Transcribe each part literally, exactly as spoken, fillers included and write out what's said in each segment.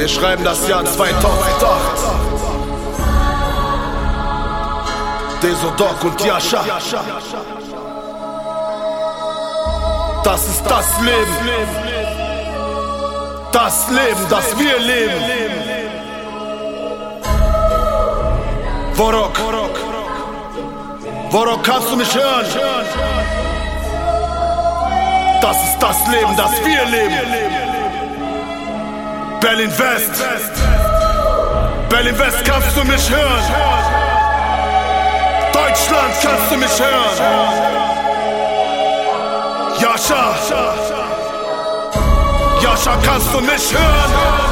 Wir schreiben das Jahr zweitausendacht. Desodok und Yasha. Das ist das Leben. Das Leben, das wir leben. Vorok, Vorok, kannst du mich hören? Das ist das Leben, das wir leben. Berlin West, Berlin West, kannst du mich hören? Deutschland, kannst du mich hören? Yasha, Yasha, kannst du mich hören?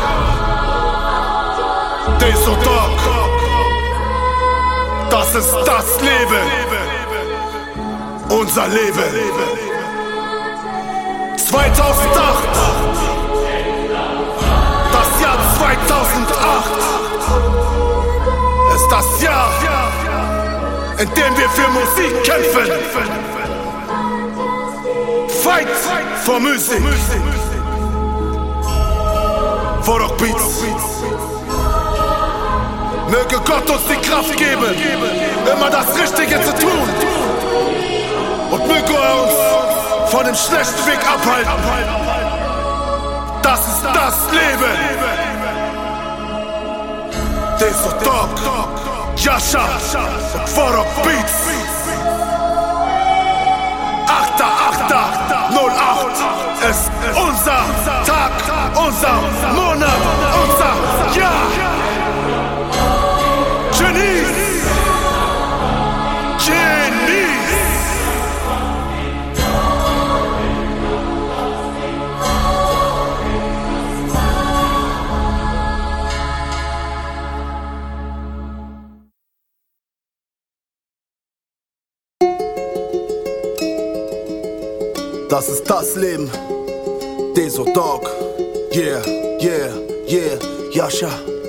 Desodok, das ist das Leben, unser Leben. zweitausendacht, das Jahr zweitausendacht ist das Jahr, in dem wir für Musik kämpfen. Fight for Musik. Vorok Beats. Möge Gott uns die Kraft geben, immer das Richtige zu tun. Und möge er uns von dem schlechten Weg abhalten. Das ist das Leben. Desodok, Yasha und Vorok Beats. achter achter null acht ist unser Tag, unser Monat, unser Jahr. Genies, Genies. Das ist das Leben. Desodok. Yeah, yeah, yeah, Yasha.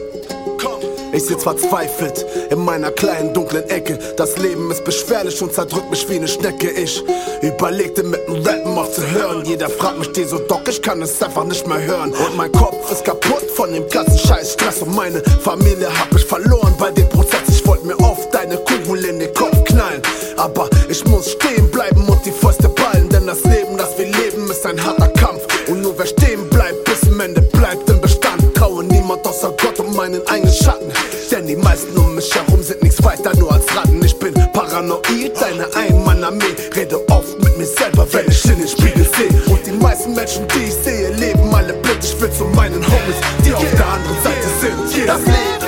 Ich sitz verzweifelt in meiner kleinen dunklen Ecke. Das Leben ist beschwerlich und zerdrückt mich wie eine Schnecke. Ich überlegte mit dem Rappen aufzuhören. Jeder fragt mich Desodok, ich kann es einfach nicht mehr hören. Und mein Kopf ist kaputt von dem ganzen scheiß Stress. Und meine Familie hab ich verloren bei dem Prozess. Ich wollte mir oft eine Kugel in den Kopf knallen, aber ich muss stehen bleiben und die Fäuste ballen. Denn das Leben, das wir leben, ist ein harter Kampf. Und nur wer stehen bleibt, bis zum Ende bleibt im Bestand. Traue niemand außer Gott um meinen eigenen Schatten. Denn die meisten um mich herum sind nichts weiter nur als Ratten. Ich bin paranoid, eine Ein-Mann-Armee. Rede oft mit mir selber, wenn ich in den Spiegel sehe. Und die meisten Menschen, die ich sehe, leben alle blind. Ich will zu meinen Homies, die auf der anderen Seite sind. Das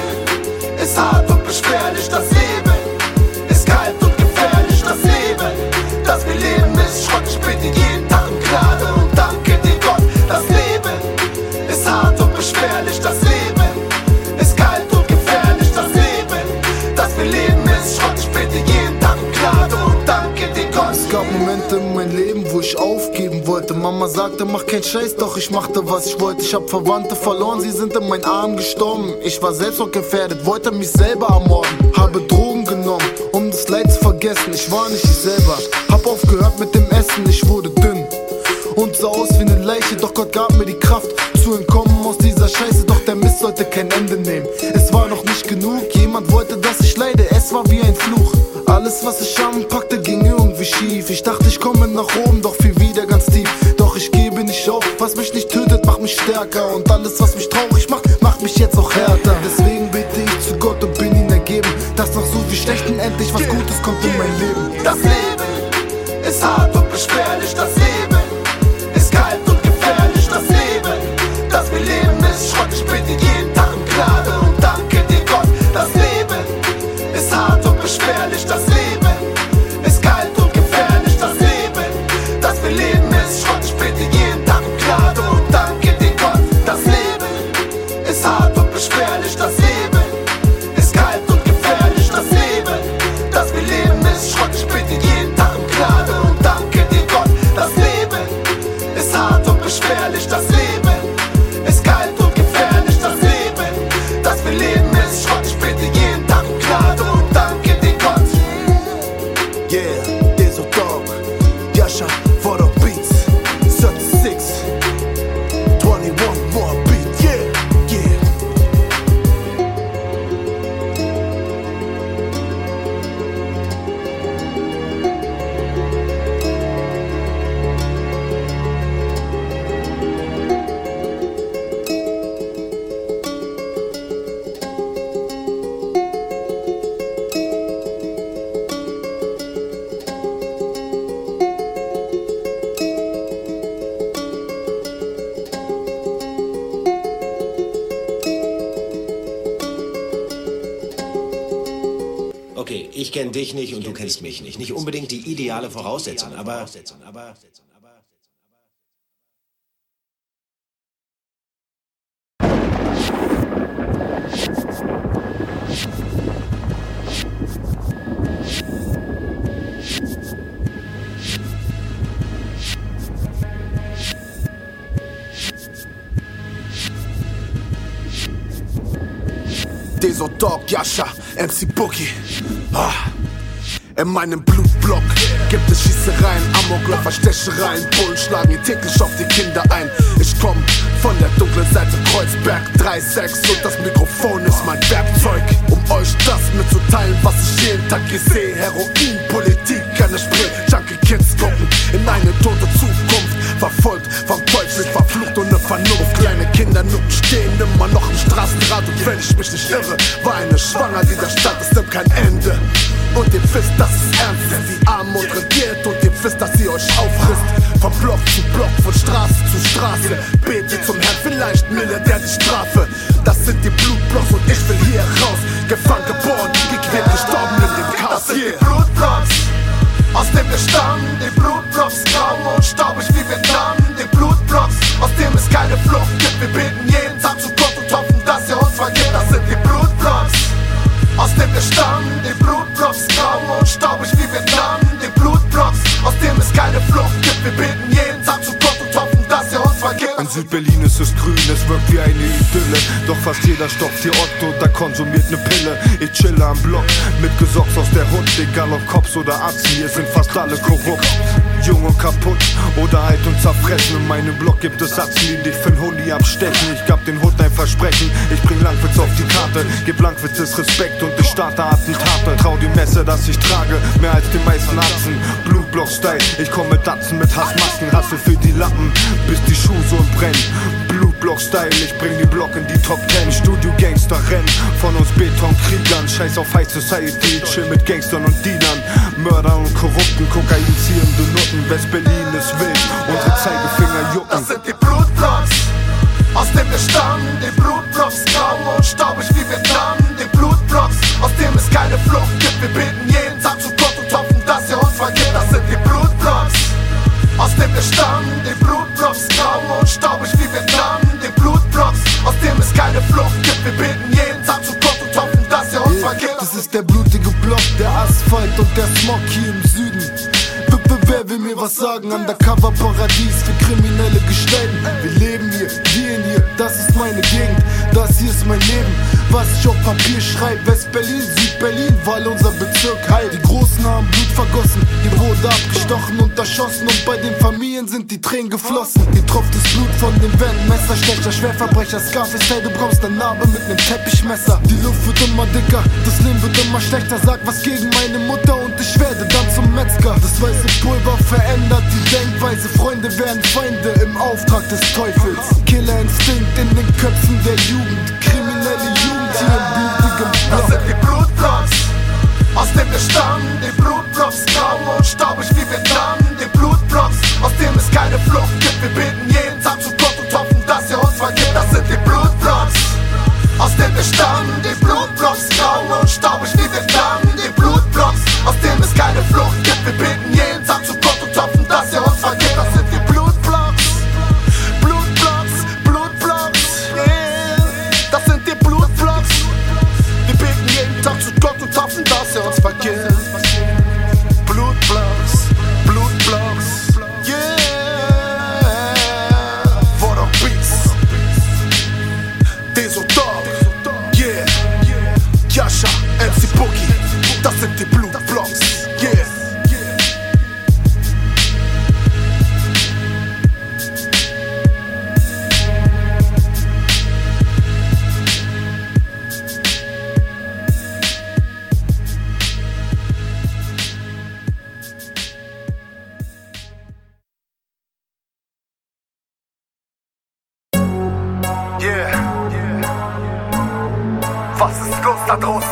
Leben ist hart und beschwerlich. Das Leben ist kalt und gefährlich. Das Leben, das wir leben, ist Schrott. Ich bitte jeden Tag um Gnade und danke dir Gott. Das Leben ist hart und beschwerlich. Das Leben ist kalt und gefährlich. Das Leben, das wir leben, ist Schrott. Ich bitte jeden Tag um Gnade und danke dir Gott. Es gab Momente in meinem Leben, wo ich aufgeben wollte. Mama sagte, mach keinen Scheiß, doch ich machte, was ich wollte. Ich hab Verwandte verloren, sie sind in meinen Armen gestorben. Ich war selbst noch gefährdet, wollte mich selber ermorden. Habe Drogen genommen, um das Leid zu vergessen. Ich war nicht ich selber, hab aufgehört mit dem Essen. Ich wurde dünn und sah aus wie eine Leiche. Doch Gott gab mir die Kraft zu entkommen aus dieser Scheiße. Doch der Mist sollte kein Ende nehmen. Es war noch nicht genug, jemand wollte, dass ich leide. Es war wie ein Fluch. Alles, was ich anpackte, ging irgendwie schief. Ich dachte, ich komme nach oben, doch fiel wieder ganz tief. Doch ich gebe nicht auf, was mich nicht tötet, macht mich stärker. Und alles, was mich traurig macht, macht mich jetzt auch härter. Deswegen bete ich zu Gott und bin ihn ergeben, dass nach so viel Schlechten endlich was Gutes kommt in mein Leben. Das Leben ist hart und beschwerlich. Das Leben ist kalt und gefährlich. Das Leben, das wir leben, ist Schrott. Ich bitte jeden Tag um Gnade und danke dir Gott. Das Leben ist hart und beschwerlich. Das Leben ist kalt und gefährlich. Das Leben, das wir leben, ist Schrott. Ich bitte jeden Tag um Gnade und danke dir Gott. Das Leben ist hart und beschwerlich. Das Leben ist kalt und gefährlich. Das Leben, das wir leben, ist Schrott. Ich bitte jeden Tag um Gnade und danke dir Gott. Das Leben Okay, ich kenne dich nicht und du kennst mich nicht. Nicht unbedingt die ideale Voraussetzung, aber... Deso Dog, Yasha, M C Boogie. Ah. In meinem Blutblock gibt es Schießereien, Amokläufer, Stechereien. Bullen schlagen hier täglich auf die Kinder ein. Ich komm von der dunklen Seite Kreuzberg drei sechs und das Mikrofon ist mein Werkzeug, um euch das mitzuteilen, was ich jeden Tag hier sehe. Heroin, Politik, keine Spray, Junkie Kids gucken in eine tote Zukunft. Verfolgt vom Teufel, verflucht ohne Vernunft. Kleine Kinder nutten stehen immer noch im Straßenrad. Und wenn ich mich nicht irre, war eine schwanger dieser Stadt, es nimmt kein Ende. Und ihr wisst, dass es ernst ist, die Armut regiert. Und ihr wisst, dass sie euch auffrisst. Von Block zu Block, von Straße zu Straße. Bete zum Herrn, vielleicht mildert er die Strafe. Das sind die Blutblocks und ich will hier raus. Gefangen, geboren, gequält, gestorben in dem Chaos. Das sind die Blutblocks, aus dem wir stammen. Die Blutblocks, grau und staubig wie Vietnam. Die Blutblocks, aus dem es keine Flucht gibt. Wir beten jeden Tag zu Gott und hoffen, dass er uns vergibt. Das sind die Blutblocks, aus dem wir stammen. Die Blutblocks, grau und staubig wie Vietnam. Die Blutblocks, aus dem es keine Flucht gibt. Wir beten jeden Tag zu Gott und hoffen, dass er uns vergibt. In Südberlin ist es grün, es wirkt wie eine Idylle. Doch fast jeder stopft hier Otto, da konsumiert ne Pille. Ich chille am Block, mit Gesocks aus der Hut. Egal ob Cops oder Atzen, hier sind fast alle korrupt. Jung und kaputt oder alt und zerfressen. In meinem Block gibt es Atzen, die dich für'n Holy abstechen. Ich gab den Hut ein Versprechen, ich bring Langwitz auf die Karte. Gib Langwitzes Respekt und ich starte Attentate. Trau die Messer, das ich trage, mehr als die meisten Atzen. Blutblock-Style, ich komm mit Atzen, mit Hassmasken. Hasse für die Lappen, bis die Schuhe so brennen. Blutblock-Style, ich bring die Block in die Top Ten. Studio-Gangster rennen von uns Betonkriegern. Scheiß auf High Society, chill mit Gangstern und Dealern. Mörder und Korrupten, Kokain ziehende Nutten. West-Berlin ist wild, unsere Zeigefinger jucken. Das sind die Blutblocks, aus dem wir stammen. Die Blutblocks, grau und staubig wie Vietnam. Die Blutblocks, aus dem es keine Flucht gibt. Wir beten jeden Tag zu Gott und hoffen, dass er uns vergibt. Das sind die Blutblocks, aus dem wir stammen. Die Blutblocks, grau und staubig wie Vietnam. Die Blutblocks, aus dem es keine Flucht gibt. Wir beten jeden Tag zu Gott und hoffen, dass er uns vergibt. Das ist der blutige Block, der Asphalt und der Smog hier im Süden. Wer will mir was sagen? Undercover-Paradies für kriminelle Gestalten. Wir leben hier, gehen hier, das ist meine Gegend. Das hier ist mein Leben, was ich auf Papier schreibe. West-Berlin, Süd-Berlin, weil unser Bezirk heilt. Die Großen haben Blut vergossen, hier wurde abgestochen und erschossen. Und bei den Familien sind die Tränen geflossen. Hier tropft das Blut von den Wänden. Messerstecher, Schwerverbrecher, Scarface, hey, du brauchst eine Narbe mit nem Teppichmesser. Die Luft wird immer dicker, das Leben wird immer schlechter. Sag was gegen meine Mutter und ich werde dann zum Metzger. Das weiße Pulver verändert die Denkweise. Freunde werden Feinde im Auftrag des Teufels. Killerinstinkt in den Köpfen der Jugend. Kriminelle Jugend hier im blutigen Block. Das sind die Blutblocks, aus dem wir stammen. Die Blutblocks, grau und staubig wie Vietnam. Die Blutblocks, aus dem es keine Flucht gibt. Wir beten jeden Tag zu Gott und hoffen, dass er uns vergibt. Das sind die Blutblocks, aus dem wir stammen. Die Blutblocks, grau und staubig wie Vietnam. Die Blutblocks, aus dem es keine Flucht gibt. Wir beten jeden Tag zu Gott und hoffen, dass er uns vergibt. Das sind die Blutblocks, Blutblocks, Blutblocks, yeah. Das sind die Blutblocks. Wir beten jeden Tag zu Gott und hoffen, dass er uns vergibt. Blutblocks, Blutblocks, yeah. What Beats, Deso Dog, yeah. Yasha, M C Boogie, das sind die Blutblocks, yeah. Was ist los da draußen?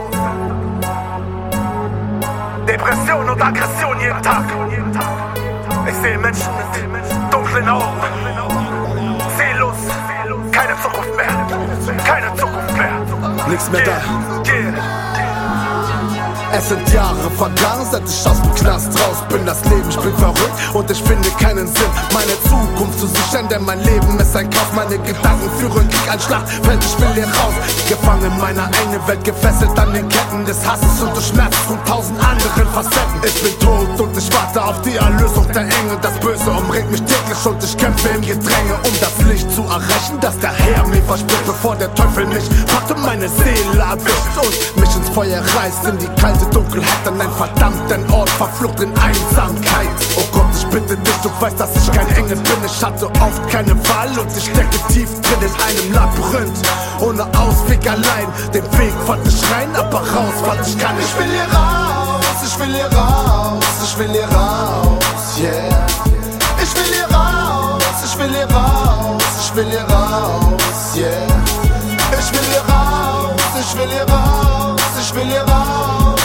Depression und Aggression jeden Tag. Ich sehe Menschen mit dunklen Augen. Seelos, keine Zukunft mehr. Keine Zukunft mehr. Nichts mehr da. Yeah. Es sind Jahre vergangen, seit ich aus dem Knast raus bin. Das Leben spielt verrückt und ich finde keinen Sinn, meine Zukunft zu sichern, denn mein Leben ist ein Kauf. Meine Gedanken führen Krieg, ein Schlachtfeld, ich will hier raus. Gefangen in meiner eigenen Welt, gefesselt an den Ketten des Hasses und des Schmerzes von tausend anderen Facetten. Ich bin tot und ich warte auf die Erlösung der Engel. Das Böse umringt mich täglich und ich kämpfe im Gedränge, um das Licht zu erreichen, das der Herr mir verspricht, bevor der Teufel mich packt und meine Seele erwischt und mich ins Feuer reißt, in die kalte Dunkelheit, an einen verdammten Ort, verflucht in Einsamkeit. Oh Gott, ich bitte dich, du weißt, dass ich kein Engel bin. Ich hatte oft keine Wahl und ich stecke tief drin in einem Labyrinth, ohne Ausweg allein. Den Weg fand ich rein, aber raus fand ich gar nicht. Ich will hier raus, ich will hier raus, ich will hier raus, yeah. Ich will hier raus, ich will hier raus, ich will hier raus, yeah. Ich will hier raus, ich will hier raus, ich will hier raus.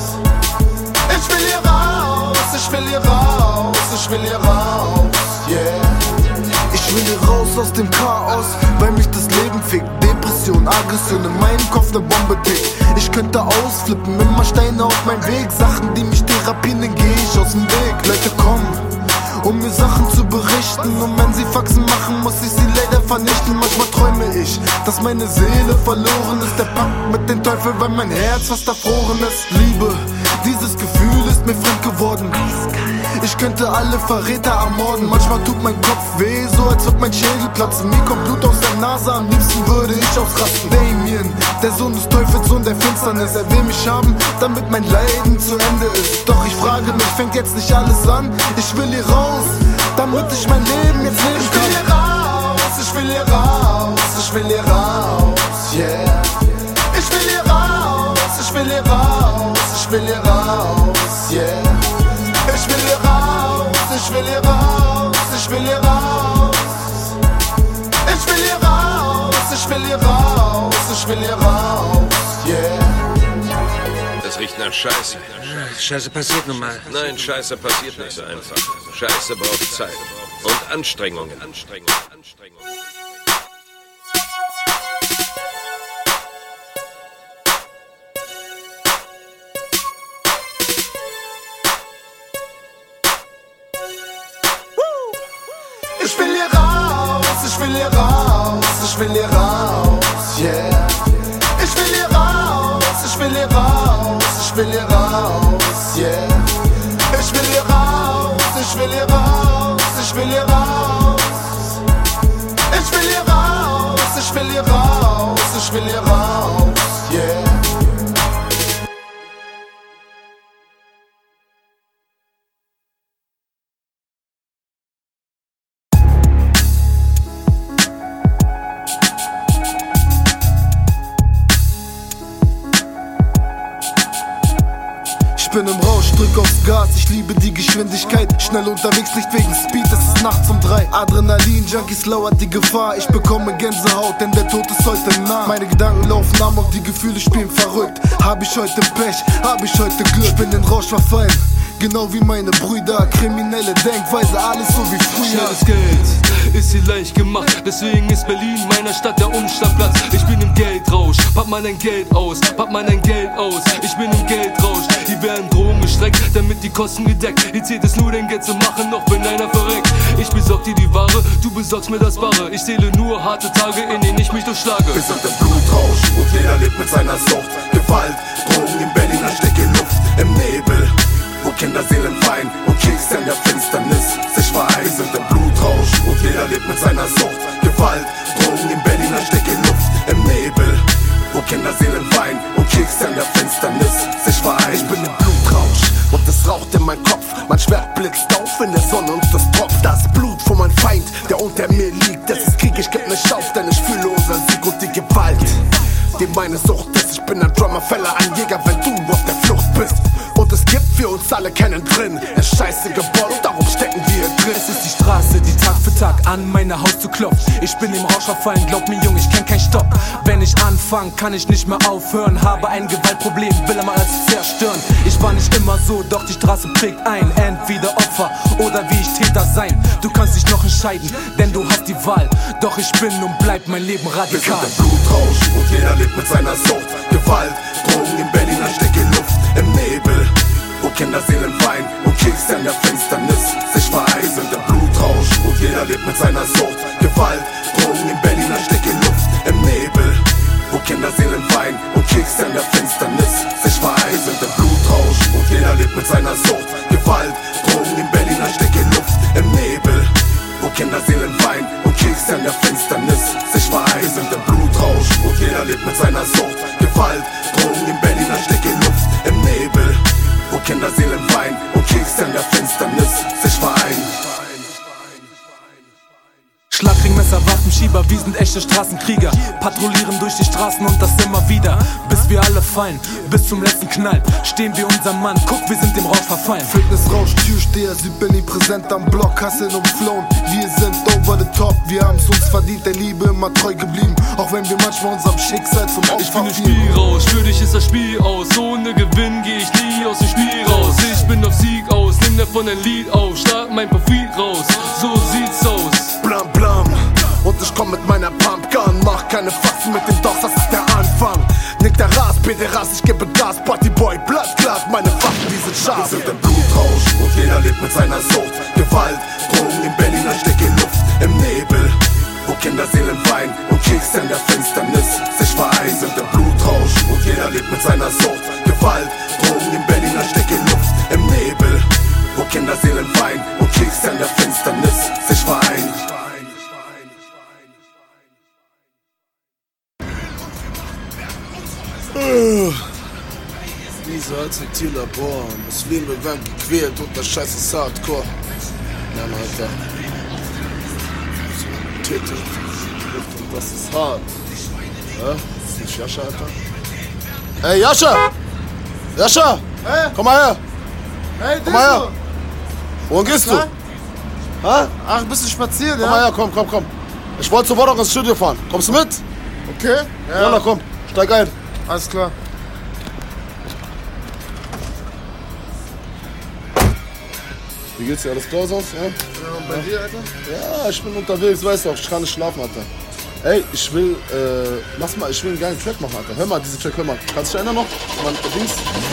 Ich will hier raus, ich will hier raus, ich will hier raus, yeah. Ich will hier raus aus dem Chaos, weil mich das Leben fickt. Depression, Aggression, in meinem Kopf ne Bombe tickt. Ich könnte ausflippen, immer Steine auf meinem Weg. Sachen, die mich therapieren, dann geh ich aus dem Weg. Leute kommen, um mir Sachen zu berichten. Und wenn sie Faxen machen, muss ich sie leider vernichten. Manchmal träume ich, dass meine Seele verloren ist. Der Pakt mit dem Teufel, weil mein Herz fast erfroren ist. Liebe, dieses Gefühl ist mir fremd geworden. Ich könnte alle Verräter ermorden. Manchmal tut mein Kopf weh, so als ob mein Schädel platzen. Mir kommt Blut aus der Nase, am liebsten würde ich ausrasten. Damien, der Sohn des Teufels, Sohn der Finsternis. Er will mich haben, damit mein Leiden zu Ende ist. Doch ich frage mich, fängt jetzt nicht alles an? Ich will hier raus, damit ich mein Leben jetzt leben kann. Ich will hier raus, ich will hier raus, ich will hier raus, yeah. Ich will hier raus, ich will hier raus, ich will hier raus, yeah. Ich will hier raus, ich will hier raus, ich will hier raus. Ich will hier raus, ich will hier raus, ich will hier raus, yeah. Das riecht nach Scheiße. Scheiße passiert nun mal. Nein, Scheiße passiert nicht so einfach. Scheiße braucht Zeit und Anstrengungen. Anstrengungen, Anstrengungen. Ich will hier raus, ich will hier raus, ich will hier raus, yeah. Ich will hier raus, ich will hier raus, ich will hier raus, yeah. Ich will hier raus, ich will hier raus, ich will hier raus. Ich will hier raus, ich will hier raus, ich will hier raus, yeah. Ich bin im Rausch, drück aufs Gas, ich liebe die Geschwindigkeit. Schnell unterwegs, nicht wegen Speed, es ist nachts um drei. Adrenalin, Junkies lauert die Gefahr. Ich bekomme Gänsehaut, denn der Tod ist heute nah. Meine Gedanken laufen amok, die Gefühle spielen verrückt. Hab ich heute Pech, hab ich heute Glück. Ich bin in Rausch verfallen, genau wie meine Brüder. Kriminelle Denkweise, alles so wie früher. Schnelles Geld ist hier leicht gemacht, deswegen ist Berlin meiner Stadt der Umschlagplatz. Ich bin im Geldrausch, pack mal dein Geld aus, pack mal dein Geld aus. Ich bin im Geldrausch, hier werden Drogen gestreckt, damit die Kosten gedeckt. Hier zählt es nur, den Geld zu machen, noch wenn einer verreckt. Ich besorg dir die Ware, du besorgst mir das Wahre. Ich zähle nur harte Tage, in denen ich mich durchschlage. Wir sind im Blutrausch und jeder lebt mit seiner Sucht. Gewalt, Drogen in Berliner Stecke Luft, im Nebel, wo Kinderseelen weinen und Keks in der Finsternis sich vereinen. Wir sind im Blutrausch und jeder lebt mit seiner Sucht. Gewalt, Drogen in Berliner Stecke Luft, im Nebel, wo Kinderseelen weinen und Keks in der Finsternis sich vereinen. Ich bin im Blutrausch und es raucht in meinem Kopf. Mein Schwert blitzt auf in der Sonne und das tropft. Das Blut von meinem Feind, der unter mir liegt. Es ist Krieg, ich geb nicht auf, denn ich fühle unseren Sieg und die Gewalt, die meine Sucht ist. Ich bin ein Drummerfeller, ein Jäger, wenn du auf der Flucht bist. Und es gibt für uns alle keinen drin. Es scheiße gebaut, darum stecken wir drin. Es ist die Straße, die Tag für Tag an meine Haus zu klopft. Ich bin im Rausch verfallen, glaub mir Junge, ich kenn kein Stopp. Wenn ich anfang, kann ich nicht mehr aufhören. Habe ein Gewaltproblem, will einmal alles zerstören. Ich war nicht immer so, doch die Straße prägt ein. Entweder Opfer oder wie ich Täter sein. Du kannst dich noch entscheiden, denn du hast die Wahl. Doch ich bin und bleib mein Leben radikal. Wir sind im Blutrausch und jeder lebt mit seiner Sucht. Gewalt, Drogen in Berliner Stecke Luft im Nebel, wo Kinderseelen weinen und Kekse in der Finsternis sich vereisen. Der Blutrausch und jeder lebt mit seiner Sucht. Gewalt, Drogen in Berliner Stecke Luft im Nebel, wo Kinderseelen weinen und Kekse in der Finsternis sich vereisen. Der Blutrausch und jeder lebt mit seiner Sucht. Gewalt, Drogen in Berliner Stecke Luft im Nebel, wo Kinderseelen weinen und Kekse in der Finsternis sich vereisen. Der Blutrausch und jeder lebt mit seiner Sucht. Gewalt, Drogen in Berliner Stecke Luft im Nebel, wo Kinderseelen weinen und Kekse in der Finsternis sich vereinen. Schlagring, Messer, Waffenschieber, wir sind echte Straßenkrieger. Patrouillieren durch die Straßen und das immer wieder, bis wir alle fallen, bis zum letzten Knall stehen wir unser Mann, guck, wir sind dem Rausch verfallen. Fitnessrausch, Türsteher, Südberlin präsent am Block, Hasseln und Flown. Wir sind over the top, wir haben's uns verdient, der Liebe immer treu geblieben, auch wenn wir manchmal unserem Schicksal zum Opfer Ich bin im Spiel raus, für dich ist das Spiel aus, ohne Gewinn geh ich nie aus dem Spiel raus. Ich bin auf Sieg aus, nimm davon ein Lied auf, schlag mein Profil raus, so sieht's aus. Blam blam, und ich komm mit meiner Pumpgun, mach keine Faxen mit den Dogs, das ist der Anfang. Nick der Ras, Pederas, ich gebe Gas, Partyboy, Blattglas, meine Waffen, die sind scharf. Wir sind im Blutrausch und jeder lebt mit seiner Sucht. Gewalt, Drogen in Berliner Stecke Luft im Nebel, wo Kinderseelen weinen und Kekse in der Finsternis sich vereinen. Sind im Blutrausch und jeder lebt mit seiner Sucht. Gewalt, Drogen in Berliner Stecke Luft im Nebel, wo Kinderseelen weinen und Kekse in der Finsternis sich vereinen. Diese Acetyllabor, Muslime werden gequält und das Scheiß ist Hardcore. Mann, Alter. So, Titel. Und das ist hart. Ja? Das ist nicht Jascha, Alter. Ey, Jascha! Jascha! Hey. Komm mal her! Hey, komm mal her! Wohin gehst du? Ha? Ach, ein bisschen spazieren, ja? Komm mal her, komm, komm, komm. Ich wollte sofort auch ins Studio fahren. Kommst du mit? Okay. Ja, ja, komm. Steig ein. Alles klar. Wie geht's dir? Alles klar sonst? Ja? Ja, und bei dir, Alter? Ja, ich bin unterwegs, weißt du auch, ich kann nicht schlafen, Alter. Ey, ich will, äh, lass mal, ich will einen geilen Track machen, Alter. Hör mal, diesen Track, hör mal. Kannst du dich erinnern noch? Man, Dings.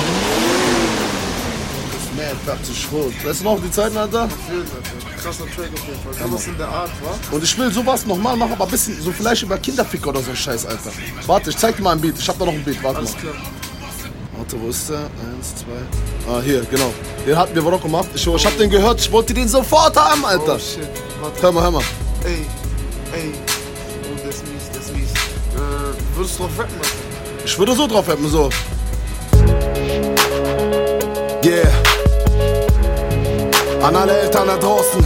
Das Meer färbt sich rot. Weißt du noch die Zeiten, Alter? Auf jeden Fall, Alter. Krasser Track auf jeden Fall. Sowas in der Art, wa? Und ich will sowas nochmal machen, aber ein bisschen, so vielleicht über Kinderficker oder so ein Scheiß, Alter. Warte, ich zeig dir mal ein Beat. Ich hab da noch ein Beat, warte Alles mal. Klar. Warte, wo ist der? Eins, zwei. Ah, hier, genau. Den hatten wir auch gemacht. Ich, ich hab den gehört, ich wollte den sofort haben, Alter. Oh shit. Warte. Hör mal, hör mal. Ey, ey. Oh, das ist mies, das ist mies. Äh, würdest du drauf rappen, Alter? Ich würde so drauf rappen, so. Yeah. An alle Eltern da draußen.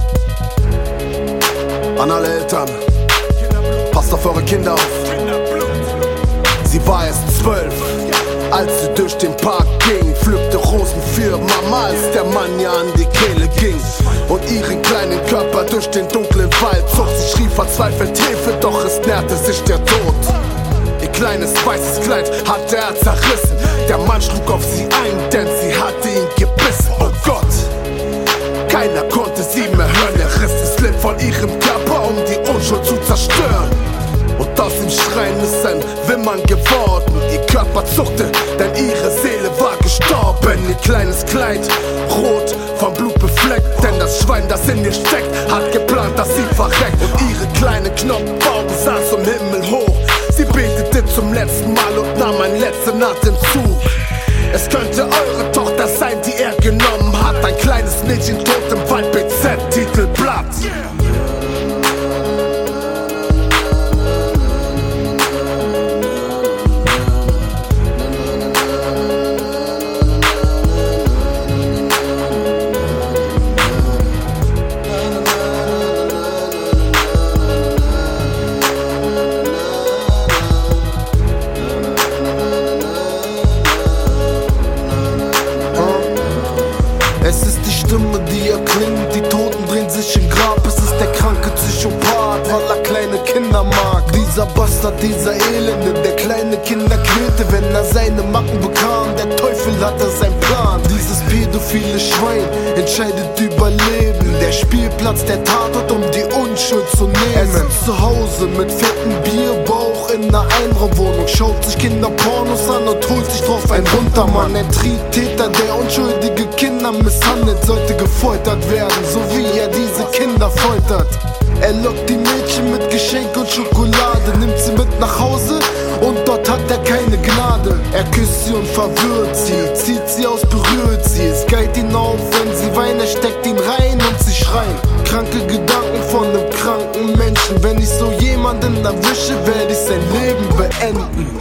An alle Eltern. Passt auf eure Kinder auf. Sie war erst zwölf, als sie durch den Park ging, pflückte Rosen für Mama, als der Mann ja an die Kehle ging und ihren kleinen Körper durch den dunklen Wald zog. Sie schrie verzweifelt Hilfe, doch es näherte sich der Tod. Ihr kleines weißes Kleid hatte er zerrissen. Der Mann schlug auf sie ein, denn sie hatte ihn gebissen. Oh Gott, keiner konnte sie mehr hören. Er riss das Leben von ihrem Körper, um die Unschuld zu zerstören. Und aus dem Schreien ist ein Wimmern geworden. Ihr Körper zuckte, denn ihre Seele war gestorben. Ihr kleines Kleid, rot vom Blut befleckt, denn das Schwein, das in ihr steckt, hat geplant, dass sie verreckt. Und ihre kleine Knopfaugen saß zum Himmel hoch. Sie betete zum letzten Mal und nahm einen letzten Atemzug. Es könnte eure Tochter sein, die er genommen hat. Ein kleines Mädchen tot im Wald, B Z, Titelblatt. Kinder mag. Dieser Bastard, dieser Elende, der kleine Kinder quälte, wenn er seine Macken bekam. Der Teufel hatte seinen Plan. Dieses pädophile Schwein entscheidet über Leben. Der Spielplatz, der Tatort, um die Unschuld zu nehmen. Er sitzt zu Hause mit fettem Bierbauch in einer Einraumwohnung, schaut sich Kinderpornos an und holt sich drauf ein Runtermann. Ein Triebtäter, der unschuldige Kinder misshandelt, sollte gefoltert werden, so wie er diese Kinder foltert. Er lockt die Mädchen mit Geschenk und Schokolade, nimmt sie mit nach Hause und dort hat er keine Gnade. Er küsst sie und verwirrt sie, zieht sie aus, berührt sie. Es geilt ihn auf, wenn sie weint, er steckt ihn rein und sie schreien. Kranke Gedanken von einem kranken Menschen. Wenn ich so jemanden erwische, werde ich sein Leben beenden.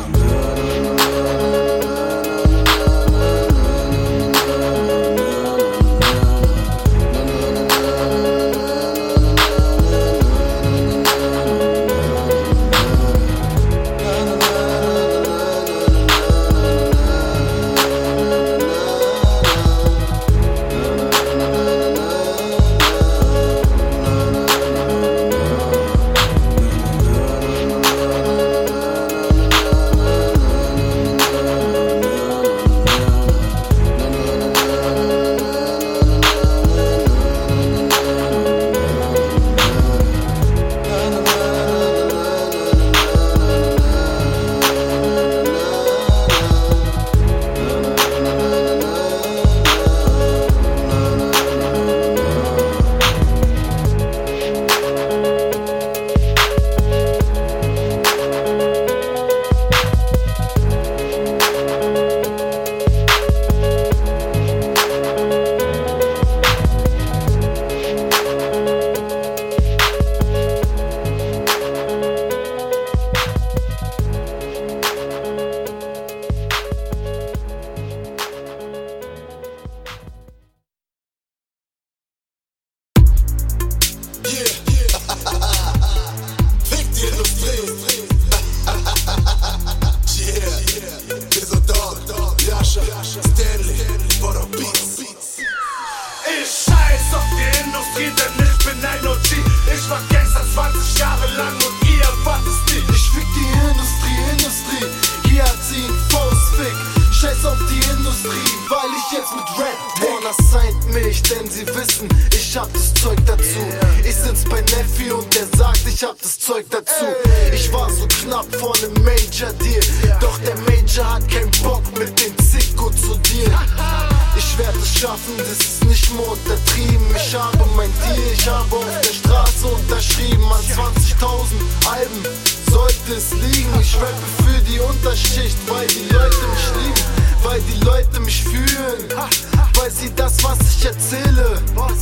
Denn sie wissen, ich hab das Zeug dazu. Ich sitz bei Neffi und der sagt, ich hab das Zeug dazu. Ich war so knapp vor nem Major Deal, doch der Major hat keinen Bock mit dem Zicko zu dealen. Ich werd es schaffen, das ist nicht mehr untertrieben. Ich habe mein Deal, ich habe auf der Straße unterschrieben. An zwanzigtausend Alben sollte es liegen. Ich rappe für die Unterschicht, weil die Leute mich lieben, weil die Leute mich fühlen, weil sie das, was ich erzähle,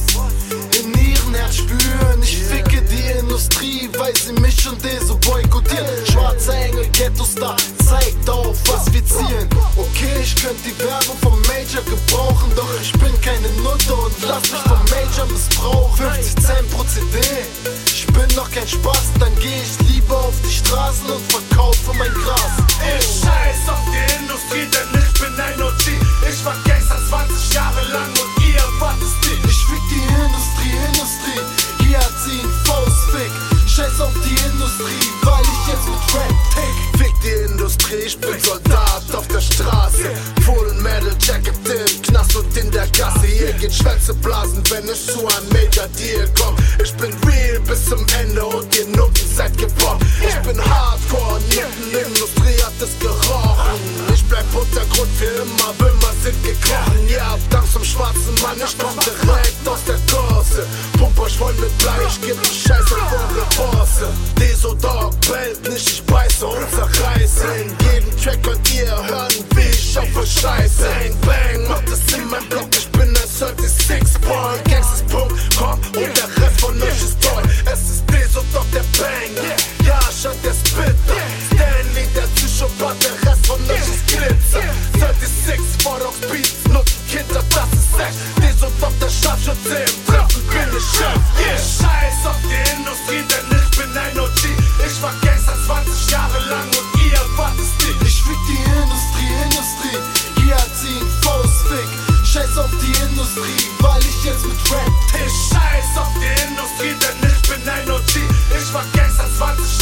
in ihren Herz spüren. Ich ficke die Industrie, weil sie mich und die so boykottieren. Schwarzer Engel, Ghetto-Star, zeigt auf, was wir zielen. Okay, ich könnte die Werbung vom Major gebrauchen, doch ich bin keine Nutte und lass mich vom Major missbrauchen. fünfzig Cent pro C D, ich bin noch kein Spaß, dann geh ich lieber auf die Straßen und verkaufe mein Gras. Ich scheiß auf die Industrie, denn ich bin ein O G. Ich war Gangster zwanzig Jahre lang und ihr wart es nie. Ich fick die Industrie, Industrie, hier hat sie einen Faustfick. Scheiß auf die Industrie, weil ich jetzt mit Rap tick. Fick die Industrie, ich bin Soldat auf der Straße. Full Metal Jacket im Knast und in der Gasse. Hier geht Schwänze blasen, wenn ich zu einem Major Deal komm. Ich bin real bis zum Ende und ihr Nutten seid gebombt. Ich bin Hardcore, Industrie hat es gerochen. Ich bleib Untergrund für immer, Würmer sind gekrochen. Ja, Dank zum schwarzen Mann, ich komm direkt aus der Kurse. Pump euch voll mit Blei, ich geb ne Scheiße auf eure Bosse. Deso Dog bellt nicht, ich beiße und zerreiße. In jedem Track könnt ihr hören, wie ich auf euch scheiße. Bang, bang, macht es in meinem Block, ich bin ein sechsunddreißig Point. Gangsters Punkt com und der Rest von euch ist toll. Es ist Deso Dog, der Banger. Ja, schaut der Spitter. Stanley, der Psychopath, der Rest von euch ist Glitzer. sechsunddreißig Vordogs Beats, nutzen Kinder, das ist echt. Deso Dog, der Scharfschütze im Treffen bin ich Chef. Yeah. Scheiß auf die Industrie, denn ich bin ein O G. Ich war Gangster zwanzig Jahre lang und ihr wart es nie. Ich fick die Industrie, Industrie, hier hat sie einen Faustfick. Scheiß auf die Industrie, weil ich jetzt mit Rap tick. Ich scheiß auf die Industrie, denn ich bin ein O G. Ich war Gangster zwanzig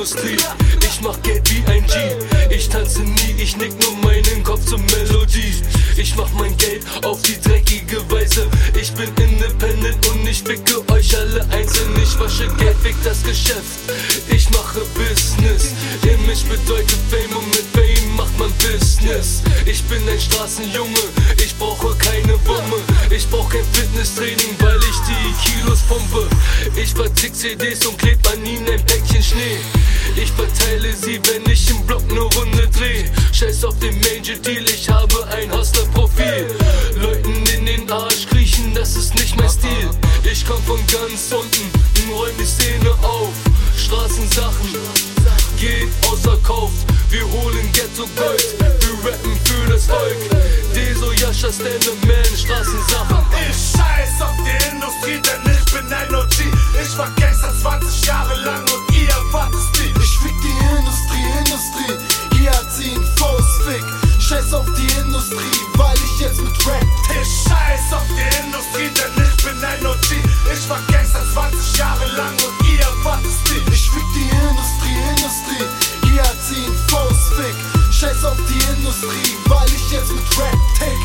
Industrie. Ich mach Geld wie ein G. Ich tanze nie, ich nick nur meinen Kopf zur Melodie. Ich mach mein Geld auf die dreckige Weise. Ich bin independent und ich ficke euch alle einzeln. Ich wasche Geld, fick das Geschäft. Ich mache Business. Image bedeutet Fame und mit Fame macht man Business. Ich bin ein Straßenjunge, ich brauche keine Wumme. Ich brauch kein Fitnesstraining, weil ich die Kilos pumpe. Ich vertick C Ds und kleb an ihnen ein Päckchen Schnee. Ich verteile sie, wenn ich im Block ne Runde dreh. Scheiß auf den Major Deal, ich habe ein Hustler-Profil. Leuten in den Arsch kriechen, das ist nicht mein Stil. Ich komm von ganz unten, räum die Szene auf. Straßensachen, geht ausverkauft. Wir holen Ghetto-Gold, wir rappen für das Volk. Deso, Yasha, Stand-a-Man, Straßensachen. Ich scheiß auf die Industrie, denn ich bin ein O G. Ich war Gangster zwanzig Jahre lang und ihr erwartet es nie. Ich fick die Industrie, Industrie, hier hat sie einen Faustfick. Scheiß auf die Industrie, weil ich jetzt mit Rap tick. Ich scheiß auf die Industrie, denn ich bin ein O G. Ich war Gangster zwanzig Jahre lang und ihr erwartet es nie. Ich fick die Industrie, Industrie, hier hat sie einen Faustfick. Scheiß auf die Industrie, weil ich jetzt mit Rap tick.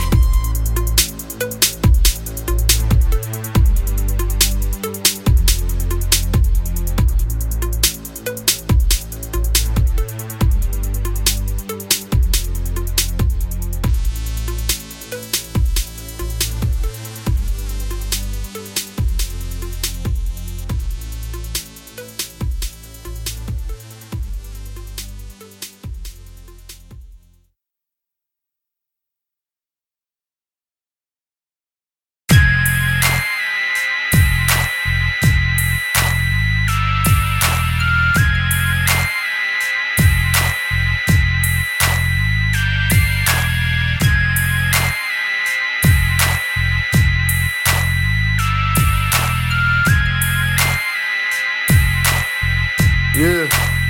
Yeah.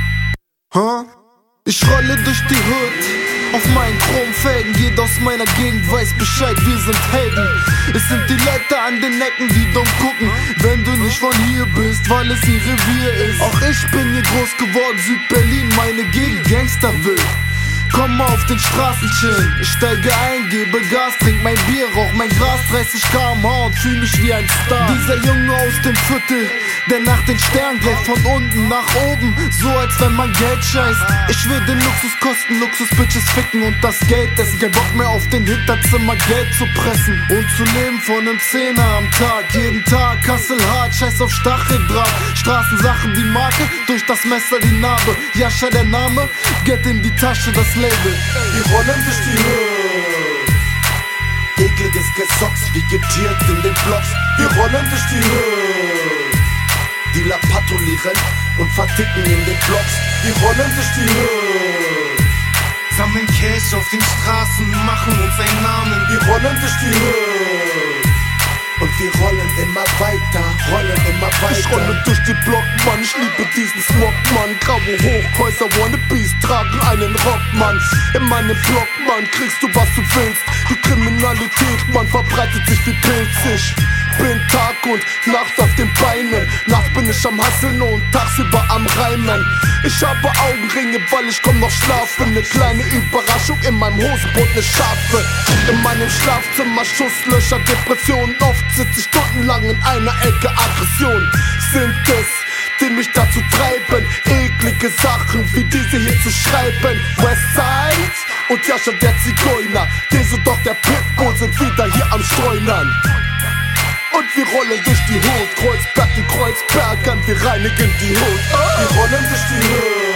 Huh? Ich rolle durch die Hood auf meinen Chromfelgen. Jeder aus meiner Gegend weiß Bescheid, wir sind Helden. Es sind die Leute an den Ecken, die dumm gucken, wenn du nicht von hier bist, weil es ihr Revier ist. Auch ich bin hier groß geworden, Süd-Berlin, meine Gegend, Gangsterwild. Komm mal auf den Straßen chillen. Ich steige ein, gebe Gas, trink mein Bier, rauch mein Gras, dreißig Kilometer pro Stunde und fühl mich wie ein Star. Dieser Junge aus dem Viertel, der nach den Sternen greift, von unten nach oben, so als wenn man Geld scheißt. Ich will den Luxus kosten, Luxus-Bitches ficken und das Geld essen. Kein Bock mehr auf den Hinterzimmer Geld zu pressen und zu leben von nem Zehner am Tag. Jeden Tag Kassel hart, scheiß auf Stacheldraht. Straßensachen die Marke, durch das Messer die Narbe. Yasha der Name, Geld in die Tasche, das Label. Wir rollen durch die Hood. Ekliges Gesocks, wie getiert in den Blocks. Wir rollen durch die Hood. Dealer patrouillieren und verticken in den Blocks. Wir rollen durch die Hood. Sammeln Cash auf den Straßen, machen uns einen Namen. Wir rollen durch die Hood. Und wir rollen immer weiter, rollen immer weiter. Ich rolle durch die Block, Mann, ich liebe diesen Smog, Mann. Graue Hochhäuser, Wannabes tragen einen Rock, Mann. In meinem Block, Mann, kriegst du was du willst. Die Kriminalität, Mann, verbreitet sich wie Pilz. Ich bin Tag und Nacht auf den Beinen. Nacht bin ich am Hasseln und tagsüber am Reimen. Ich habe Augenringe, weil ich komm noch schlafen. Ne kleine Überraschung in meinem Hosenbrot, ne Schafe. In meinem Schlafzimmer Schusslöcher, Depressionen. Oft sitze ich stundenlang in einer Ecke. Aggression sind es, die mich dazu treiben, eklige Sachen wie diese hier zu schreiben. Westside und Yasha der Zigeuner, Deso doch der Pitbull sind wieder hier am Streunern. Und wir rollen durch die Hut, Kreuzberg und Kreuzbergern, wir reinigen die Hut. Wir rollen durch die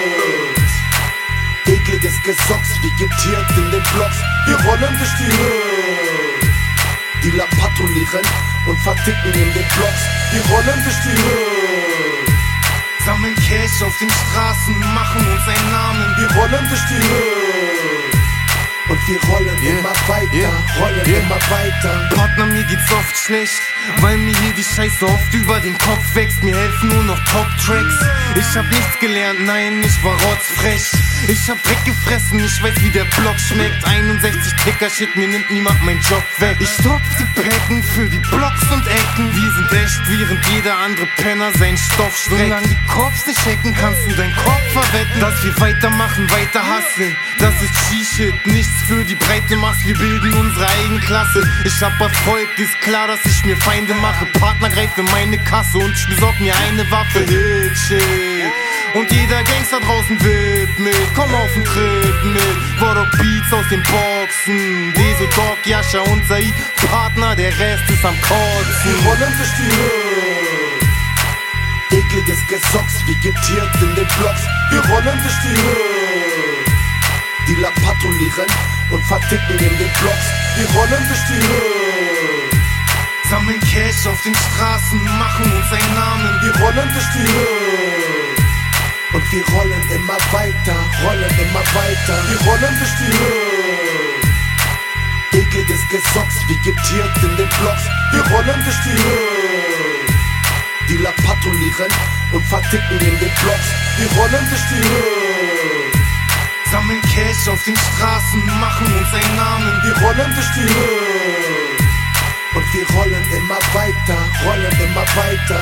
Hut. Ekliges Gesocks, wie getiert in den Blocks. Wir rollen durch die Hut. Dealer patrouillieren und verticken in den Blocks. Wir rollen durch die Hood. Sammeln Cash auf den Straßen, machen uns einen Namen. Wir rollen durch die Hood. Und wir rollen yeah. immer weiter. weiter, yeah. rollen yeah. immer weiter. Partner, mir geht's oft schlecht, weil mir hier die Scheiße oft über den Kopf wächst. Mir helfen nur noch Top-Tracks. Ich hab nichts gelernt, nein, ich war rotzfrech. Ich hab Dreck gefressen, ich weiß wie der Block schmeckt. einundsechzig Ticker-Shit, mir nimmt niemand meinen Job weg. Ich stopf die Packen für die Blocks und Ecken. Wir sind echt, während jeder andere Penner seinen Stoff streckt. Solange die Cops nicht checken, kannst du deinen Kopf verwetten, dass wir weitermachen, weiter hustlen. Das ist G-Shit, nichts für die breite Masse. Wir bilden unsere eigene Klasse. Ich hab Erfolg, ist klar, dass ich mir Feinde mache. Partner greift in meine Kasse und ich besorg mir eine Waffe. Hit-Shit. Und jeder Gangster draußen wird mit. Komm auf den Trip mit Vodok Beats aus den Boxen. Deso, Dog, Yasha und Said. Partner, der Rest ist am Kotzen. Wir rollen durch die Höhe. Ekliges Gesocks, wie getiert in den Blocks. Wir rollen durch die Höhe. Dealer patrouillieren und verticken in den Blocks. Wir rollen durch die Höhe. Sammeln Cash auf den Straßen, machen uns einen Namen. Wir rollen durch die Höhe. Und wir rollen immer weiter, rollen immer weiter. Wir rollen durch die Höhe. Ekliges Gesocks, wie getiert in den Blocks. Wir rollen durch die Höhe. Dealer patrouillieren und verticken in den Blocks. Wir rollen durch die Höhe. Sammeln Cash auf den Straßen, machen uns einen Namen. Wir rollen durch die Höhe. Und wir rollen immer weiter, rollen immer weiter.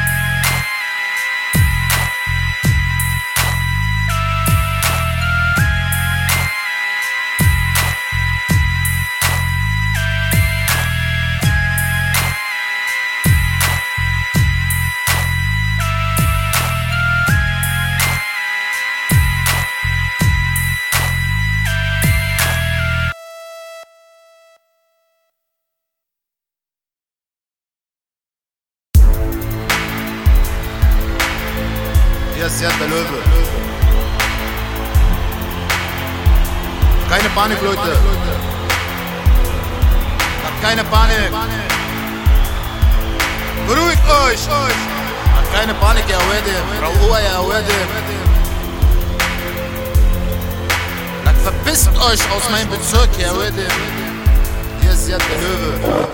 Hier ist Jad der Löwe. Keine Panik, Leute. Habt keine Panik. Beruhigt euch. Habt keine Panik, ja Wede. Rauha, ja Wede. Dann verpisst euch aus meinem Bezirk, ja Wede. Hier ist Jad der Löwe.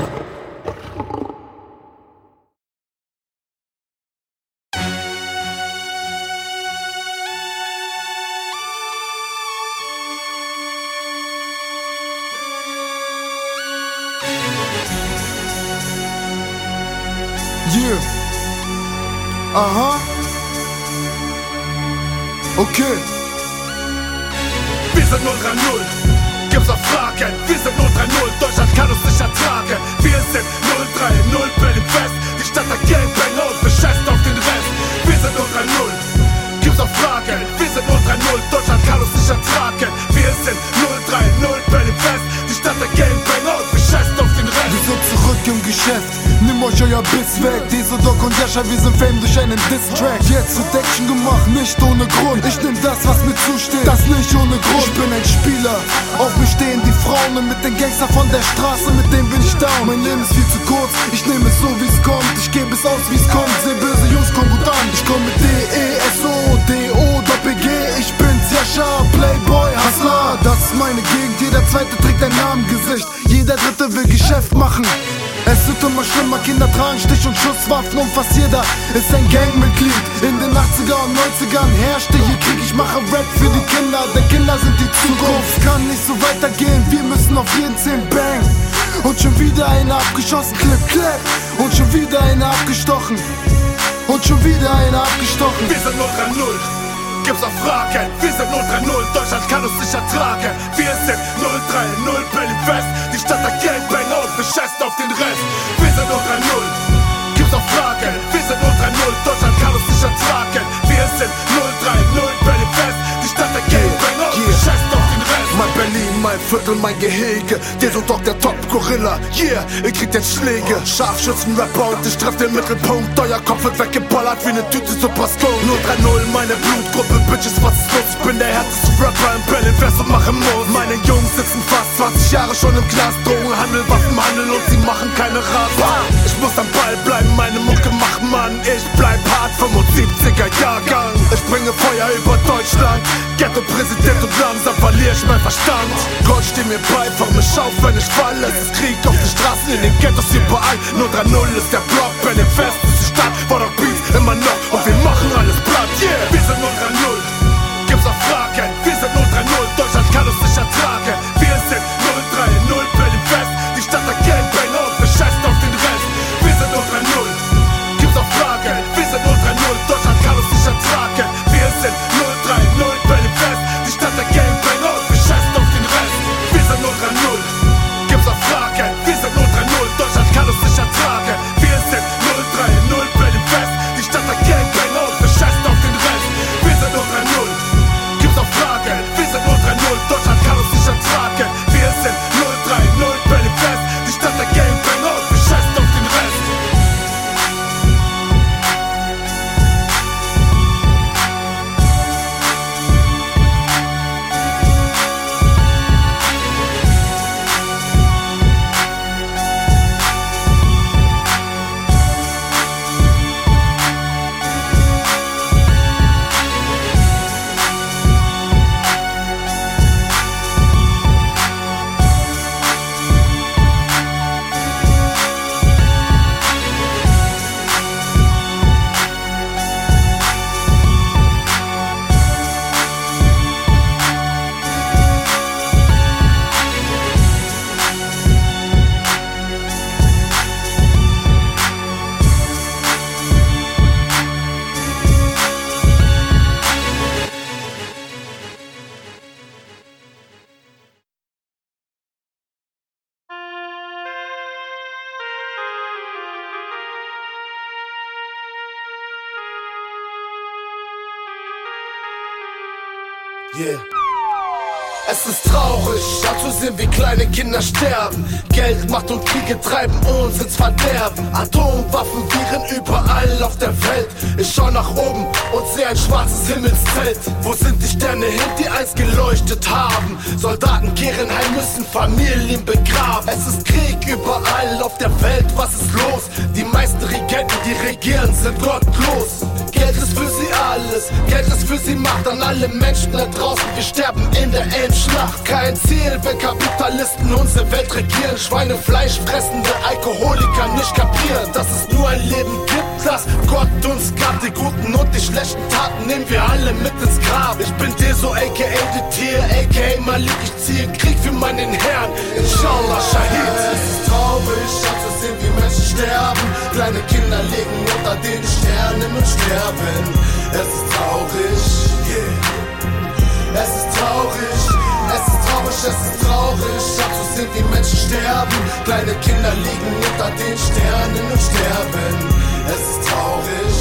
Yeah. Aha. Okay. Wir sind null drei null. Gibt's auch Fragen? Wir sind null drei null. Deutschland kann uns nicht ertragen. Wir sind null drei null. Berlin fest. Die Stadt der Gangbang und wir scheißen auf den Rest. Wir sind null drei null. Gibt's auch Fragen? Wir sind null drei null. Deutschland kann uns nicht ertragen. Wir sind null drei null. Berlin fest. Die Stadt der Gangbang und wir scheißen auf den Rest. Wir sind zurück im Geschäft. Nimm euch euer Biss weg. Deso, Dog und Yasha, wir sind Fame durch einen Diss-Track. Jetzt wird Action gemacht, nicht ohne Grund. Ich nehm das, was mir zusteht, das nicht ohne Grund. Ich bin ein Spieler, auf mich stehen die Frauen. Und mit den Gangster von der Straße, mit denen bin ich down. Mein Leben ist viel zu kurz, ich nehme es so wie's kommt. Ich gebe es aus wie's kommt, seh böse Jungs, komm gut an. Ich komm mit D E S O, D O, Doppel-G. Ich bin's, Yasha, Playboy, Hustler. Das ist meine Gegend, jeder Zweite trägt ein Namengesicht. Jeder Dritte will Geschäft machen. Es wird immer schlimmer, Kinder tragen Stich- und Schusswaffen und fast jeder ist ein Gangmitglied. In den achtziger und neunzigern herrschte hier Krieg. Ich mache Rap für die Kinder, denn Kinder sind die Zukunft. Es kann nicht so weitergehen, wir müssen auf jeden zehn bang. Und schon wieder einer abgeschossen, klipp, klipp. Und schon wieder einer abgestochen. Und schon wieder einer abgestochen. Wir sind null drei null. Gibt's auch Fragen? Wir sind null drei null. Deutschland kann uns nicht ertragen. Wir sind null drei null. Berlin West. Die Stadt der Gangbang und wir scheißen auf den Rest. Wir sind null drei null. Gibt's auch Fragen? Wir sind null drei null. Deutschland kann uns nicht ertragen. Wir sind null drei null. Berlin West. Die Stadt der Gangbang und wir scheißen auf den Rest. Mein Berlin, mein Viertel, mein Gehege. Deso, Dog, der Top-Gorilla. Yeah, ihr kriegt jetzt Schläge. Scharfschützen-Rapper und ich treff den Mittelpunkt. Euer Kopf wird weggeballert wie ne Tüte Superstone. null drei null, meine Blutgruppe. Bitches, was ist los? Ich bin der härteste Rapper in Berlin West und mache Moos. Meine Jungs sitzen fast zwanzig Jahre schon im Knast. Drogenhandel, Waffenhandel und sie machen keine Rabatt. Ich muss am Ball bleiben, meine Mucke macht Mann. Ich bleib hart, fünfundsiebziger Jahrgang. Ich bringe Feuer über Deutschland. Ghetto-Präsident und langsam verliere ich mein Verstand. Gott steh mir bei, fang mich auf, wenn ich falle. Es ist Krieg auf den Straßen, in den Ghettos, überall. null drei null ist der Block, Berlin Fest ist die Stadt. War doch Beats immer noch und wir machen alles platt, yeah. Wir sind null drei null, gibt's auch Fragen. Wir sind null drei null, Deutschland kann uns nicht ertragen. Wir sind null drei null, Berlin Fest, die Stadt der Gangbang und wir scheißen auf den Rest. Wir sind null drei null, gibt's auch Fragen. Wir sind null drei null, Deutschland kann uns nicht ertragen. Wir sind null drei null, Berlin Fest, die Stadt der Gangbang und wir scheißen auf den Rest. Wir sind null drei null, gibt's auch Fragen. Wir sind null drei null, Deutschland kann uns nicht ertragen. Wir sind null drei null, Berlin Fest, die Stadt der Gangbang und wir scheißen auf den Rest. Wir sind null drei null, gibt's auch Fragen. Wir sind null drei null, Deutschland kann uns nicht ertragen. Wir sind null drei null, Berlin Fest, die Stadt der Gangbang und wir scheißen auf den Rest. Yeah. Es ist traurig, anzusehen, wie kleine Kinder sterben. Geld, Macht und Kriege treiben uns ins Verderben. Atomwaffen, Viren überall auf der Welt. Ich schau nach oben und seh ein schwarzes Himmelszelt. Wo sind die Sterne hin, die einst geleuchtet haben? Soldaten kehren heim, müssen Familien begraben. Es ist Krieg überall auf der Welt, was ist los? Die meisten Regenten, die regieren, sind gottlos. Geld ist für sie alles, Geld ist für sie Macht. An alle Menschen da draußen, wir sterben in der Endschlacht. Kein Ziel, wenn Kapitalisten unsere Welt regieren. Schweinefleisch fressende Alkoholiker nicht kapieren, dass es nur ein Leben gibt, das Gott uns gab. Die guten und die schlechten Taten nehmen wir alle mit ins Grab. Ich bin Deso, aka The Tier, aka Malik. Ich ziehe Krieg für meinen Herrn, Inshallah Shahid. Es ist traurig, anzusehen, wie Menschen sterben. Kleine Kinder liegen unter den Sternen und sterben. Es ist traurig, yeah. Es ist traurig, es ist traurig, es ist traurig, anzusehen, wie Menschen sterben. Kleine Kinder liegen unter den Sternen und sterben. Es ist traurig,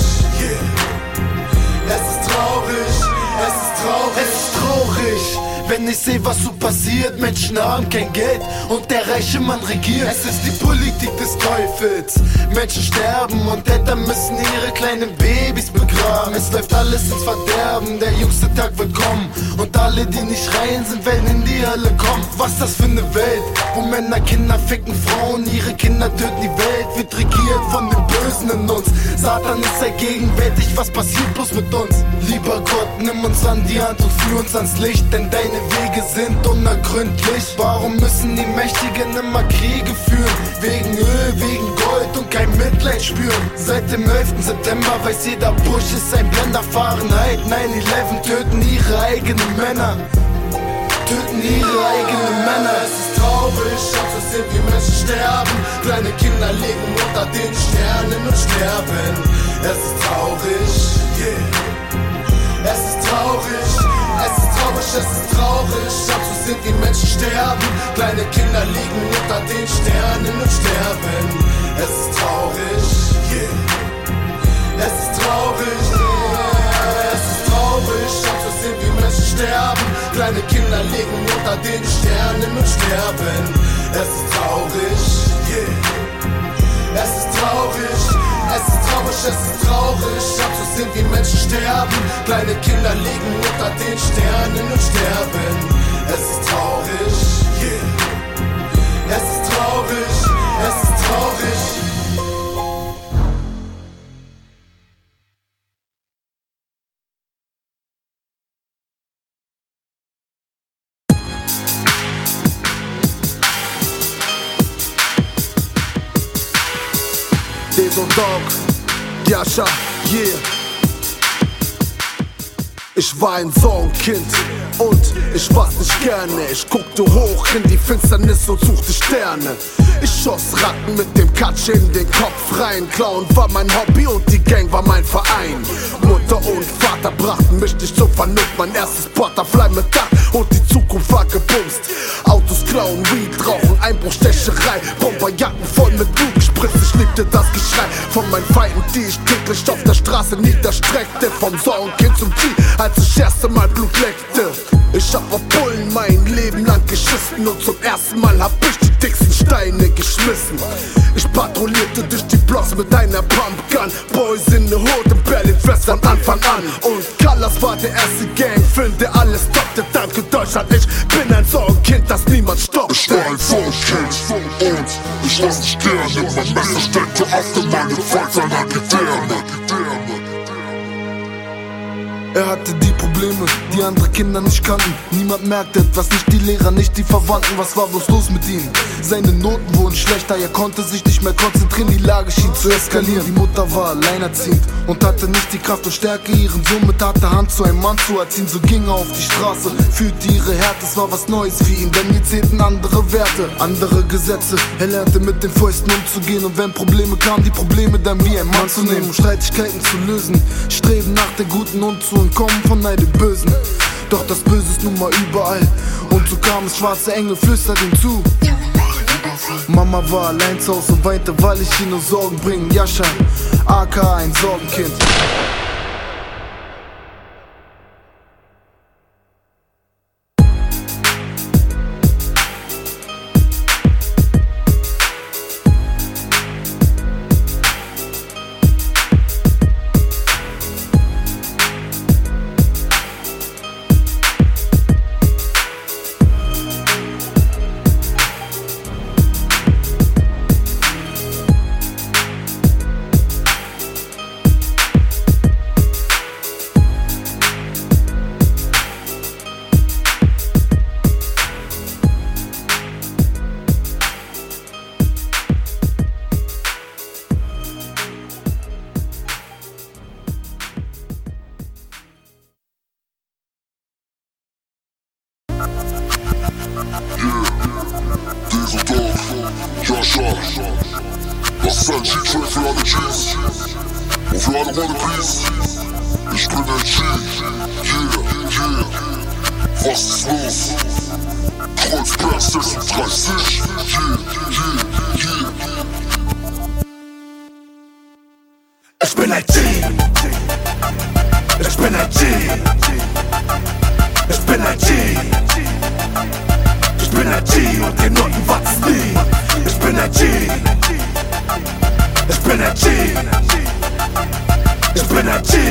yeah. Es ist traurig, es ist traurig, es ist traurig. Wenn ich seh, was so passiert, Menschen haben kein Geld und der reiche Mann regiert. Es ist die Politik des Teufels. Menschen sterben und Eltern müssen ihre kleinen Babys begraben. Es läuft alles ins Verderben, der jüngste Tag wird kommen. Und alle, die nicht rein sind, werden in die Hölle kommen. Was das für eine Welt, wo Männer Kinder ficken, Frauen ihre Kinder töten. Die Welt wird regiert von den Bösen in uns. Satan ist allgegenwärtig, was passiert bloß mit uns? Lieber Gott, nimm uns an die Hand und führ uns ans Licht, denn deine Wege sind unergründlich. Warum müssen die Mächtigen immer Kriege führen? Wegen Öl, wegen Gold und kein Mitleid spüren. Seit dem elften September weiß jeder Busch ist ein Blender. Fahrenheit neun elf töten ihre eigenen Männer. Töten ihre eigenen Männer. Es ist traurig, anzusehen, wie Menschen sterben. Kleine Kinder liegen unter den Sternen und sterben. Es ist traurig, yeah. Es ist traurig, es ist traurig, es ist traurig, anzusehen, wie Menschen sterben. Kleine Kinder liegen unter den Sternen und sterben. Es ist traurig, yeah. Es ist traurig, yeah. Es ist traurig, anzusehen, wie Menschen sterben. Kleine Kinder liegen unter den Sternen und sterben. Es ist traurig, yeah. Es ist traurig, es ist traurig, es ist traurig, anzusehen, wie Menschen sterben. Kleine Kinder liegen unter den Sternen und sterben. Es ist traurig, yeah. Es ist traurig, es ist traurig. Deso Dog, Yasha, yeah. Ich war ein Sorgenkind und ich war's nicht gerne. Ich guckte hoch in die Finsternis und suchte Sterne. Ich schoss Ratten mit dem Katsch in den Kopf rein. Clown war mein Hobby und die Gang war mein Verein. Mutter und Vater brachten mich nicht zur Vernunft. Mein erstes Butterfly mit Dach und die Zukunft war gebumst. Autos klauen, Weed rauchen, Einbruchstecherei, Bomberjacken voll mit Blut gespritzt. Ich liebte das Geschrei von meinen Feinden, die ich täglich auf der Straße niederstreckte. Vom Sorgenkind zum G, als ich erste Mal Blut leckte. Ich hab auf Bullen mein Leben lang geschissen und zum ersten Mal hab ich die dicksten Steine geschmissen. Ich patrouillierte durch die Blocks mit einer Pumpgun. Boys in the Hood in Berlin West von Anfang an. Und Colors war der erste Gangfilm, der alles stoppte. Danke Deutschland, ich bin ein Sorgenkind, das niemand stoppt. Ich war ein Sorgenkind und ich lass nicht gerne. Mein Messer steckte auf in meine Fall seiner Gedärme. Er hatte die Probleme, die andere Kinder nicht kannten. Niemand merkte etwas, nicht die Lehrer, nicht die Verwandten. Was war bloß los mit ihm? Seine Noten wurden schlechter, er konnte sich nicht mehr konzentrieren. Die Lage schien zu eskalieren. Die Mutter war alleinerziehend und hatte nicht die Kraft und Stärke, ihren Sohn mit harter Hand zu einem Mann zu erziehen. So ging er auf die Straße, fühlte ihre Härte. Es war was Neues für ihn, denn hier zählten andere Werte, andere Gesetze. Er lernte mit den Fäusten umzugehen und wenn Probleme kamen, die Probleme dann wie ein Mann zu nehmen, um Streitigkeiten zu lösen. Streben nach der Guten und zu kommen von Neid dem Bösen. Doch das Böse ist nun mal überall. Und so kam es, schwarze Engel flüsterten zu. Mama war allein zu Hause und weinte, weil ich ihr nur Sorgen bringe. Yasha, aka ein Sorgenkind. Das ist ein G-Track für alle Gs und für alle Wannabes. Ich bin ein G, yeah, yeah. Was ist los? Kreuzberg sechsunddreißig, yeah, yeah, yeah. Ich bin ein G. Ich bin ein G. Ich bin ein G. Ich bin ein G und die Noten wachsen nie. Ich bin ein G. Ich bin ein G. Ich bin ein G.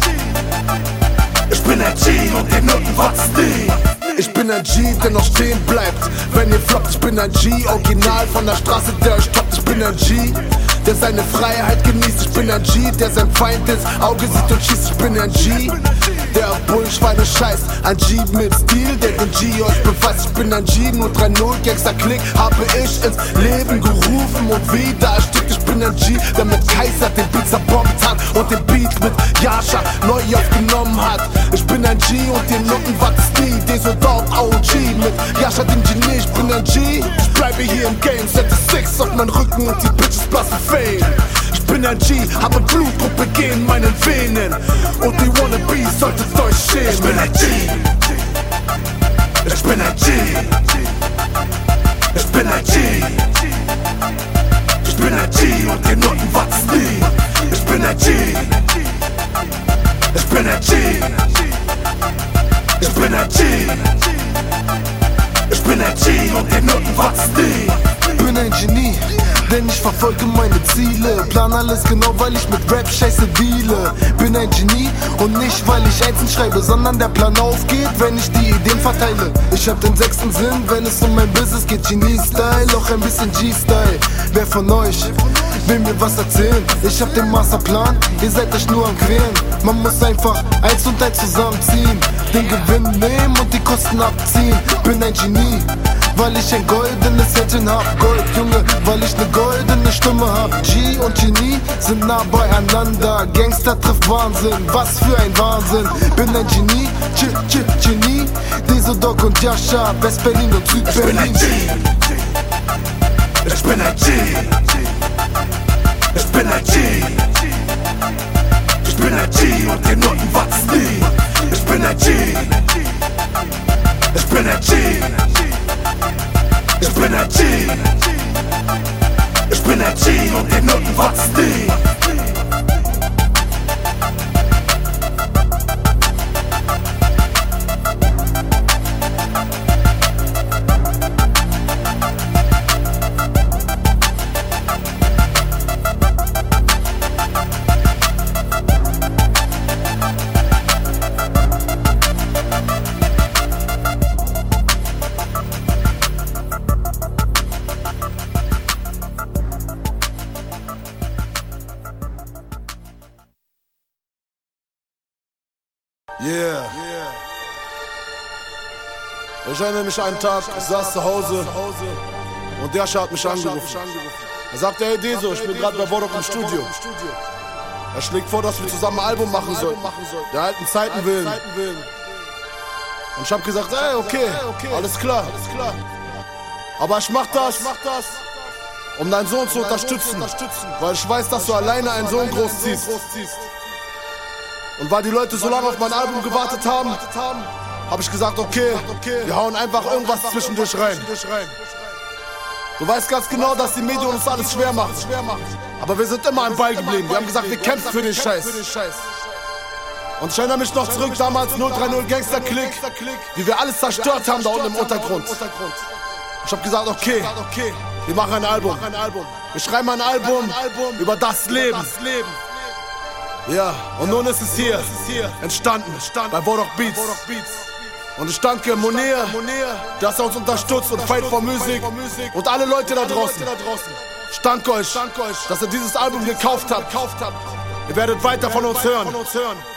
Ich bin ein G und die Noten wachsen nie. Ich bin ein G, der noch stehen bleibt, wenn ihr floppt. Ich bin ein G, original von der Straße, der euch stoppt. Ich bin ein G, der seine Freiheit genießt. Ich bin ein G, der sein Feind ins Auge sieht und schießt. Ich bin ein G, der auf Bullschweine scheißt. Ein G mit Stil, der den G euch beweist. Ich bin ein G, nur drei null Gangster-Klick habe ich ins Leben gerufen und wieder erstickt. Ich bin ein G, der mit Kaiser den Beat zerbombt hat und den Beat mit Yasha neu aufgenommen hat. Ich bin ein G und die Noten wachsen nie. Deso Dog O G mit Yasha dem Genie. Ich bin ein G, ich bleibe hier im Game. Setze Six auf meinen Rücken und die Bitches blassen Fame. Ich bin ein G, habe Blutgruppe in meinen Venen und die Wannabes solltet euch schämen. Ich bin ein G. Ich bin ein G. Ich bin ein G. Ich bin ein G und die Noten wachsen nie. Ich bin ein G. Ich bin ein G. Ich bin ein G. Ich bin ein G und die Noten wachsen nie. Bin ein Genie, denn ich verfolge meine Ziele. Plan alles genau, weil ich mit Rap scheiße deale. Bin ein Genie und nicht, weil ich einzeln schreibe, sondern der Plan aufgeht, wenn ich die Ideen verteile. Ich hab den sechsten Sinn, wenn es um mein Business geht. Genie-Style, auch ein bisschen G-Style. Wer von euch will mir was erzählen? Ich hab den Masterplan, ihr seid euch nur am Quälen. Man muss einfach eins und eins zusammenziehen, den Gewinn nehmen und die Kosten abziehen. Bin ein Genie, weil ich ein goldenes Händchen hab. Gold, Junge, weil ich ne goldene Stimme hab. G und Genie sind nah beieinander. Gangster trifft Wahnsinn, was für ein Wahnsinn. Bin ein Genie, G, G, Genie. Deso Dog und Yasha, West-Berlin und Süd-Berlin. Ich bin ein G. Ich bin ein G. Ich bin ein G und den Noten wachsen nie. Ich bin ein G. Ich bin ein G. Ich bin ein G. Ich bin ein G und den Noten wachsen nie. Yeah. Ich erinnere mich an einen Tag, ich saß zu Hause und Yasha hat mich angerufen. Er sagte, hey Deso, ich bin gerade bei Vodok im Studio. Er schlägt vor, dass wir zusammen ein Album machen sollen, der alten Zeiten willen. Und ich hab gesagt, ey, okay, alles klar. Aber ich mach das, um deinen Sohn zu unterstützen, weil ich weiß, dass du alleine einen Sohn großziehst. Und weil die Leute so lange auf mein Album gewartet haben, habe ich gesagt, okay, wir hauen einfach irgendwas zwischendurch rein. Du weißt ganz genau, dass die Medien uns alles schwer machen. Aber wir sind immer am Ball geblieben. Wir haben gesagt, wir kämpfen für den Scheiß. Und ich erinnere mich noch zurück, damals null drei null Gangster Click, wie wir alles zerstört haben da unten im Untergrund. Ich habe gesagt, okay, wir machen ein Album. Wir schreiben ein Album über das Leben. Ja, und nun ist es hier entstanden, bei Vodok Beats. Und ich danke Monir, dass er uns unterstützt und Fight for Music und alle Leute da draußen. Ich danke euch, dass ihr dieses Album gekauft habt. Ihr werdet weiter von uns hören.